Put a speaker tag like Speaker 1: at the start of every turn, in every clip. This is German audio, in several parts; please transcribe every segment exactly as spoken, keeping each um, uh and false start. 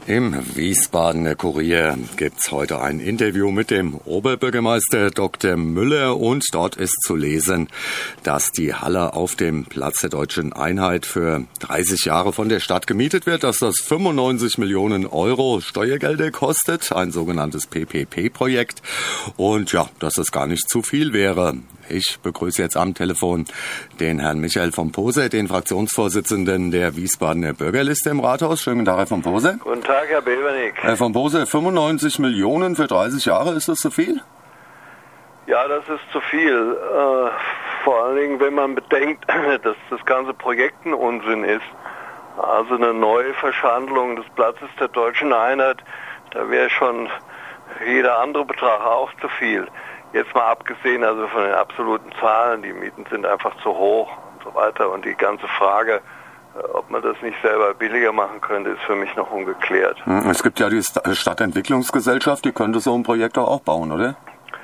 Speaker 1: Im Wiesbadener Kurier gibt's heute ein Interview mit dem Oberbürgermeister Doktor Müller und dort ist zu lesen, dass die Halle auf dem Platz der Deutschen Einheit für dreißig Jahre von der Stadt gemietet wird, dass das fünfundneunzig Millionen Euro Steuergelder kostet, ein sogenanntes P P P-Projekt und ja, dass es gar nicht zu viel wäre. Ich begrüße jetzt am Telefon den Herrn Michael von Poser, den Fraktionsvorsitzenden der Wiesbadener Bürgerliste im Rathaus. Schönen guten Tag, Herr von Poser.
Speaker 2: Guten Tag, Herr Bevernick.
Speaker 1: Herr von Poser, fünfundneunzig Millionen für dreißig Jahre, ist das zu viel?
Speaker 2: Ja, das ist zu viel. Äh, vor allen Dingen, wenn man bedenkt, dass das ganze Projekt ein Unsinn ist. Also eine neue Verschandlung des Platzes der Deutschen Einheit, da wäre schon jeder andere Betrag auch zu viel. Jetzt mal abgesehen also von den absoluten Zahlen, die Mieten sind einfach zu hoch und so weiter. Und die ganze Frage, ob man das nicht selber billiger machen könnte, ist für mich noch ungeklärt.
Speaker 1: Es gibt ja die Stadtentwicklungsgesellschaft, die könnte so ein Projekt auch bauen, oder?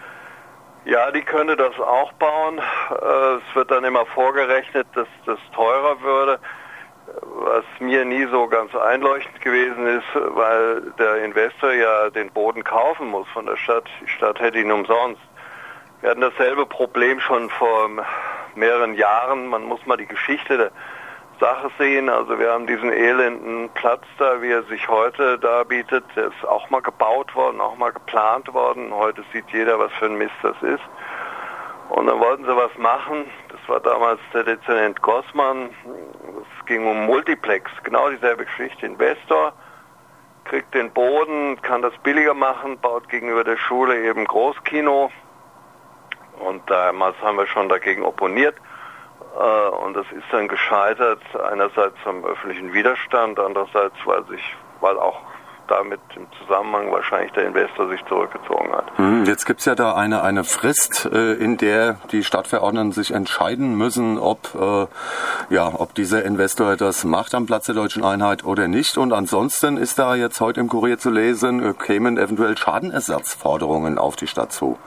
Speaker 2: Ja, die könnte das auch bauen. Es wird dann immer vorgerechnet, dass das teurer würde, was mir nie so ganz einleuchtend gewesen ist, weil der Investor ja den Boden kaufen muss von der Stadt. Die Stadt hätte ihn umsonst. Wir hatten dasselbe Problem schon vor mehreren Jahren. Man muss mal die Geschichte der Sache sehen. Also wir haben diesen elenden Platz da, wie er sich heute darbietet. Der ist auch mal gebaut worden, auch mal geplant worden. Heute sieht jeder, was für ein Mist das ist. Und dann wollten sie was machen. Das war damals der Dezernent Gossmann. Es ging um Multiplex. Genau dieselbe Geschichte. Investor kriegt den Boden, kann das billiger machen, baut gegenüber der Schule eben Großkino. Und damals haben wir schon dagegen opponiert. Und das ist dann gescheitert, einerseits am öffentlichen Widerstand, andererseits, weil sich, weil auch damit im Zusammenhang wahrscheinlich der Investor sich zurückgezogen hat.
Speaker 1: Jetzt gibt's ja da eine eine Frist, in der die Stadtverordneten sich entscheiden müssen, ob ja ob dieser Investor das macht am Platz der Deutschen Einheit oder nicht. Und ansonsten ist da jetzt heute im Kurier zu lesen, kämen eventuell Schadenersatzforderungen auf die Stadt zu.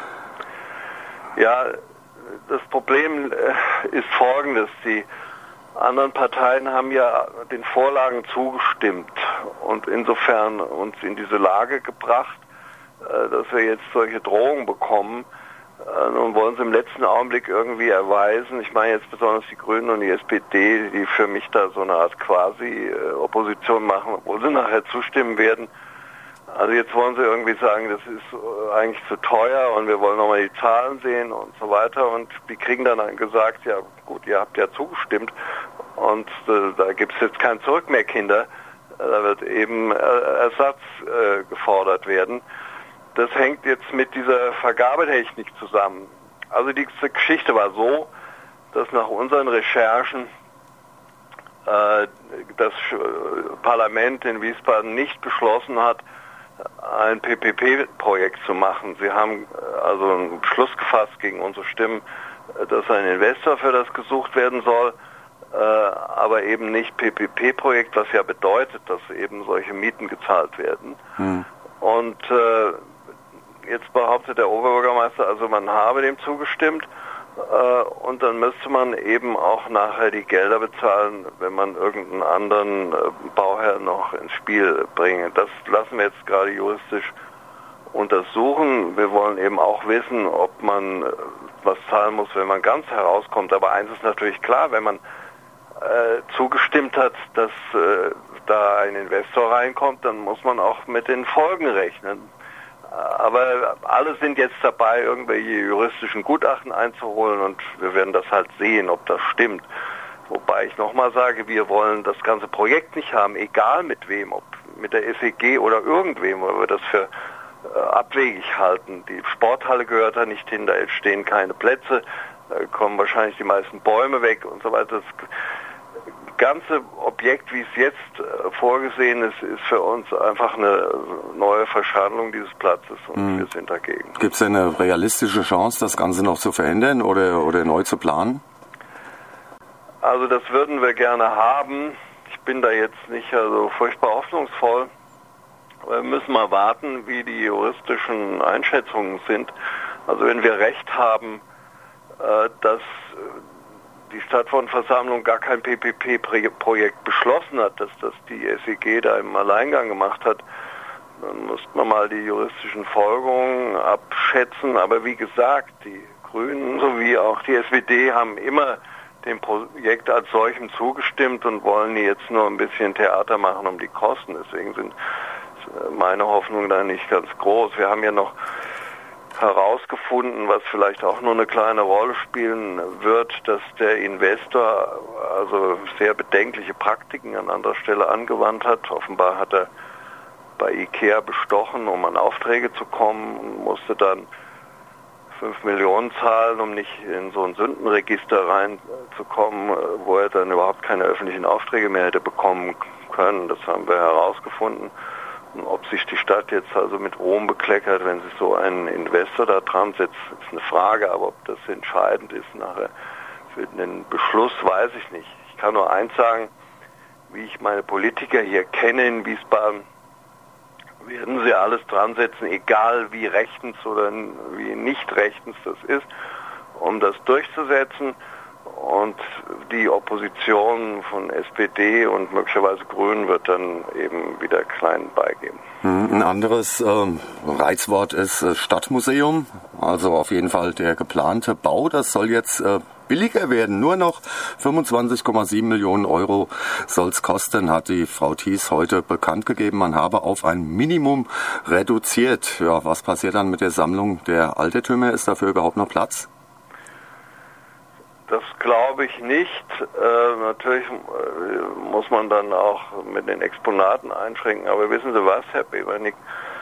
Speaker 2: Ja, das Problem ist folgendes. Die anderen Parteien haben ja den Vorlagen zugestimmt und insofern uns in diese Lage gebracht, dass wir jetzt solche Drohungen bekommen. Nun wollen sie im letzten Augenblick irgendwie erweisen, ich meine jetzt besonders die Grünen und die S P D, die für mich da so eine Art Quasi-Opposition machen, obwohl sie nachher zustimmen werden. Also jetzt wollen sie irgendwie sagen, das ist eigentlich zu teuer und wir wollen nochmal die Zahlen sehen und so weiter. Und die kriegen dann gesagt, ja gut, ihr habt ja zugestimmt und äh, da gibt es jetzt kein Zurück mehr, Kinder. Da wird eben äh, Ersatz äh, gefordert werden. Das hängt jetzt mit dieser Vergabetechnik zusammen. Also die Geschichte war so, dass nach unseren Recherchen äh, das Parlament in Wiesbaden nicht beschlossen hat, ein P P P-Projekt zu machen. Sie haben also einen Beschluss gefasst gegen unsere Stimmen, dass ein Investor für das gesucht werden soll, aber eben nicht P P P-Projekt, was ja bedeutet, dass eben solche Mieten gezahlt werden. Hm. Und äh, jetzt behauptet der Oberbürgermeister, also man habe dem zugestimmt, und dann müsste man eben auch nachher die Gelder bezahlen, wenn man irgendeinen anderen Bauherrn noch ins Spiel bringt. Das lassen wir jetzt gerade juristisch untersuchen. Wir wollen eben auch wissen, ob man was zahlen muss, wenn man ganz herauskommt. Aber eins ist natürlich klar, wenn man äh, zugestimmt hat, dass äh, da ein Investor reinkommt, dann muss man auch mit den Folgen rechnen. Aber alle sind jetzt dabei, irgendwelche juristischen Gutachten einzuholen und wir werden das halt sehen, ob das stimmt. Wobei ich nochmal sage, wir wollen das ganze Projekt nicht haben, egal mit wem, ob mit der S E G oder irgendwem, weil wir das für äh, abwegig halten. Die Sporthalle gehört da nicht hin, da stehen keine Plätze, da kommen wahrscheinlich die meisten Bäume weg und so weiter. Das ganze Objekt, wie es jetzt äh, vorgesehen ist, ist für uns einfach eine neue Verschandlung dieses Platzes und hm. wir sind dagegen.
Speaker 1: Gibt es eine realistische Chance, das Ganze noch zu verändern oder, oder neu zu planen?
Speaker 2: Also das würden wir gerne haben. Ich bin da jetzt nicht also furchtbar hoffnungsvoll. Wir müssen mal warten, wie die juristischen Einschätzungen sind. Also wenn wir recht haben, äh, dass die Stadtverordnetenversammlung gar kein P P P-Projekt beschlossen hat, dass das die S E G da im Alleingang gemacht hat, dann müsste man mal die juristischen Folgerungen abschätzen. Aber wie gesagt, die Grünen sowie auch die S P D haben immer dem Projekt als solchem zugestimmt und wollen jetzt nur ein bisschen Theater machen um die Kosten. Deswegen sind meine Hoffnungen da nicht ganz groß. Wir haben ja noch herausgefunden, was vielleicht auch nur eine kleine Rolle spielen wird, dass der Investor also sehr bedenkliche Praktiken an anderer Stelle angewandt hat. Offenbar hat er bei Ikea bestochen, um an Aufträge zu kommen, und musste dann fünf Millionen zahlen, um nicht in so ein Sündenregister reinzukommen, wo er dann überhaupt keine öffentlichen Aufträge mehr hätte bekommen können. Das haben wir herausgefunden. Und ob sich die Stadt jetzt also mit Ruhm bekleckert, wenn sie so einen Investor da dran setzt, ist eine Frage. Aber ob das entscheidend ist nachher für den Beschluss, weiß ich nicht. Ich kann nur eins sagen, wie ich meine Politiker hier kenne in Wiesbaden, werden sie alles dran setzen, egal wie rechtens oder wie nicht rechtens das ist, um das durchzusetzen. Und die Opposition von S P D und möglicherweise Grünen wird dann eben wieder klein beigeben.
Speaker 1: Ein anderes äh, Reizwort ist äh, Stadtmuseum. Also auf jeden Fall der geplante Bau, das soll jetzt äh, billiger werden. Nur noch fünfundzwanzig Komma sieben Millionen Euro soll es kosten, hat die Frau Thies heute bekannt gegeben. Man habe auf ein Minimum reduziert. Ja, was passiert dann mit der Sammlung der Altertümer? Ist dafür überhaupt noch Platz?
Speaker 2: Das glaube ich nicht. Äh, natürlich äh, muss man dann auch mit den Exponaten einschränken. Aber wissen Sie was, Herr Bebernick?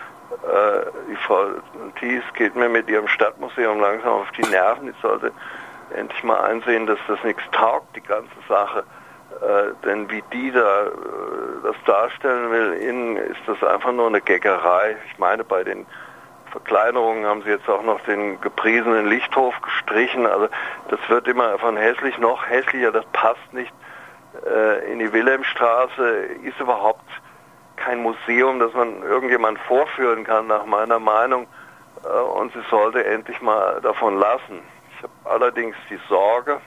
Speaker 2: Äh, die Frau Thies geht mir mit ihrem Stadtmuseum langsam auf die Nerven. Die sollte endlich mal einsehen, dass das nichts taugt, die ganze Sache. Äh, denn wie die da äh, das darstellen will, innen ist das einfach nur eine Geckerei. Ich meine, bei den Verkleinerungen haben sie jetzt auch noch den gepriesenen Lichthof gestrichen. Also das wird immer von hässlich noch hässlicher. Das passt nicht äh, in die Wilhelmstraße. Ist überhaupt kein Museum, das man irgendjemand vorführen kann, nach meiner Meinung. Äh, und sie sollte endlich mal davon lassen. Ich habe allerdings die Sorge,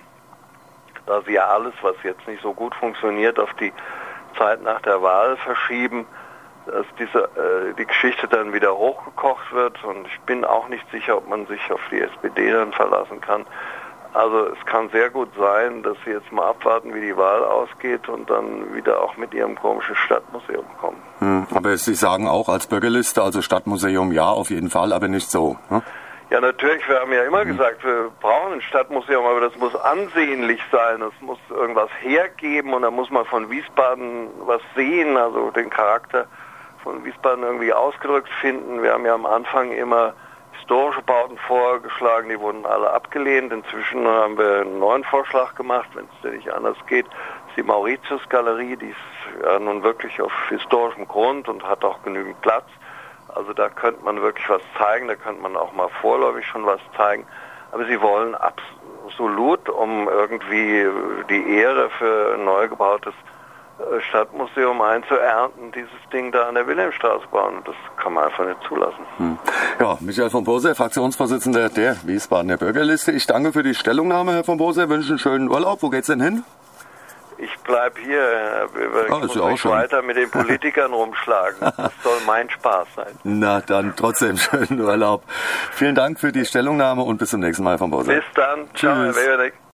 Speaker 2: da sie ja alles, was jetzt nicht so gut funktioniert, auf die Zeit nach der Wahl verschieben, dass diese, äh, die Geschichte dann wieder hochgekocht wird, und ich bin auch nicht sicher, ob man sich auf die S P D dann verlassen kann. Also es kann sehr gut sein, dass sie jetzt mal abwarten, wie die Wahl ausgeht, und dann wieder auch mit ihrem komischen Stadtmuseum kommen.
Speaker 1: Hm, aber Sie sagen auch als Bürgerliste, also Stadtmuseum ja, auf jeden Fall, aber nicht so. Hm?
Speaker 2: Ja, natürlich, wir haben ja immer gesagt, wir brauchen ein Stadtmuseum, aber das muss ansehnlich sein, es muss irgendwas hergeben, und da muss man von Wiesbaden was sehen, also den Charakter von Wiesbaden irgendwie ausgedrückt finden. Wir haben ja am Anfang immer historische Bauten vorgeschlagen, die wurden alle abgelehnt. Inzwischen haben wir einen neuen Vorschlag gemacht, wenn es denn nicht anders geht. Das ist die Mauritius-Galerie, die ist ja nun wirklich auf historischem Grund und hat auch genügend Platz. Also da könnte man wirklich was zeigen, da könnte man auch mal vorläufig schon was zeigen. Aber sie wollen absolut, um irgendwie die Ehre für ein neu gebautes Stadtmuseum einzuernten, dieses Ding da an der Wilhelmstraße bauen. Das kann man einfach nicht zulassen.
Speaker 1: Hm. Ja, Michael von Bose, Fraktionsvorsitzender der Wiesbadener Bürgerliste. Ich danke für die Stellungnahme, Herr von Bose. Wünsche einen schönen Urlaub. Wo geht's denn hin?
Speaker 2: Ich bleib hier. Ich
Speaker 1: ah,
Speaker 2: muss
Speaker 1: ja
Speaker 2: mich
Speaker 1: schon.
Speaker 2: weiter mit den Politikern rumschlagen. Das soll mein Spaß sein.
Speaker 1: Na, dann trotzdem schönen Urlaub. Vielen Dank für die Stellungnahme und bis zum nächsten Mal, Herr von Bose.
Speaker 2: Bis dann.
Speaker 1: Tschüss.
Speaker 2: Ciao, Herr Webernick.